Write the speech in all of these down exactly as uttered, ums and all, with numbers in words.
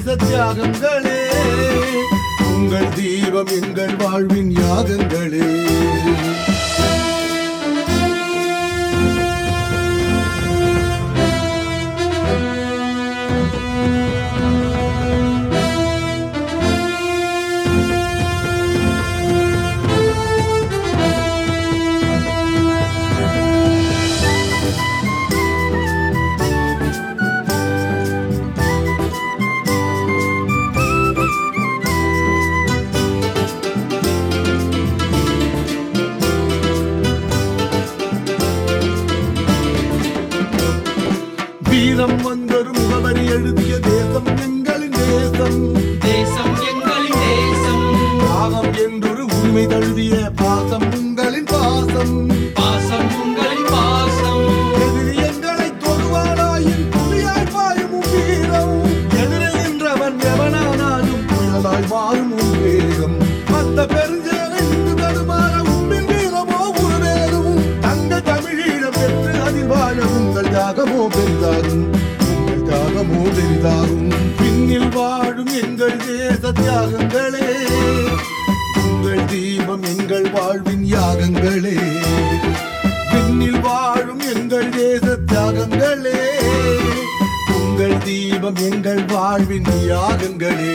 தேச தியாகங்களே, உங்கள் தீபம் எங்கள் வாழ்வின் யாகங்களே. வீரம் வந்தொரு முகவரி எழுதிய தேசம் எங்களின் தேசம், தேசம் எங்களின் தேசம். பாகம் என்றொரு உரிமை தழுவிய பாசம் உங்களின் பாசம், பாசம் உங்களின் பாசம். எதிரி எங்களை தொடுவானாயின் புலியாய் பாயும் வீரம், எதிரில் நின்றவன் எவனானாலும் புயலாய் மாறும் வேகம். அந்த பெருஞ்சேனை இன்று தடுமாற உம்பின் வீரமோ உருவேறும், தங்க தமிழீழம் என்று அதில் வாழ உங்கள் தியாகமோ பெரிதாகும், உங்கள் தியாகமோ பெரிதாகும். பின்னில் வாழும் எங்கள் தேச தியாகங்களே, உங்கள் தீபம் எங்கள் வாழ்வின் யாகங்களே. பின்னில் வாழும் எங்கள் தேச தியாகங்களே, உங்கள் தீபம் எங்கள் வாழ்வின் யாகங்களே.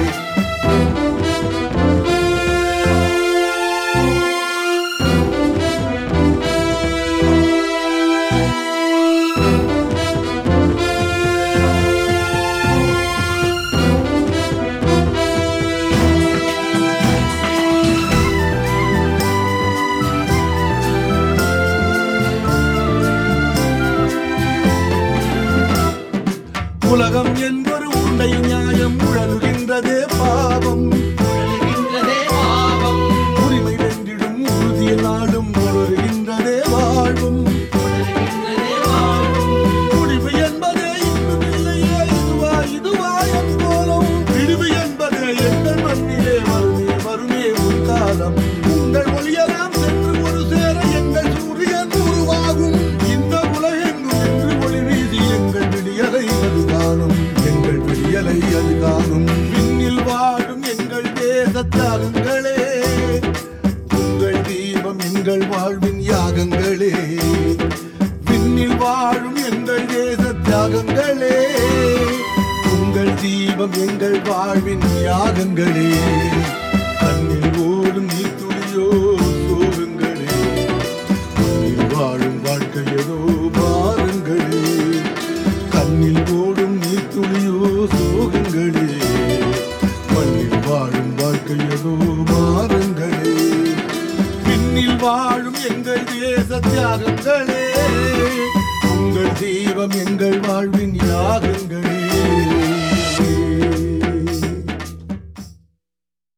உலகம் என்பொரு உண்டை நியாயம் உழலுகின்றதே பாவம், உழலுகின்றதே பாவம். உரிமை வென்றிடும் உறுதிய நாடும் வளருகின்றதே வாழ்வும். உழலுகின்றதே வாழ்வும். முடிவு என்பதே இன்னும் இல்லையே, இதுவா இதுவா என் கோலம். விடுவு என்பதே எங்கள் மண்ணிலே வருமே வருமே ஒரு காலம். உங்கள் ஒளியெல்லாம் சென்று ஒரு சேர எங்கள் சூரியன் உருவாகும். இந்த உலகெங்கும் என்று ஒளி வீசி எங்கள் விடியலை அது காணும், எங்கள் விடியலை அது காணும். விண்ணில் வாழும் எங்கள் தேச தியாகங்களே, உங்கள் தீபம் எங்கள் வாழ்வின் யாகங்களே. விண்ணில் வாழும் எங்கள் தேச தியாகங்களே, உங்கள் தீபம் எங்கள் வாழ்வின் யாகங்களே. கண்ணில் ஓடும் நீத்துளியோ சோகங்களே, கண்ணில் வாழும் வாழ்க்கையதோ பாருங்களே. கண்ணில் ஓடும் நீத்துளியோ சோகங்களே, மண்ணில் வாழும் வாழ்க்கையதோ மாறுங்களே. பின்னில் வாழும் எங்கள் தேச தியாகங்களே, உங்கள் தீபம் எங்கள் வாழ்வின் யாகங்களே.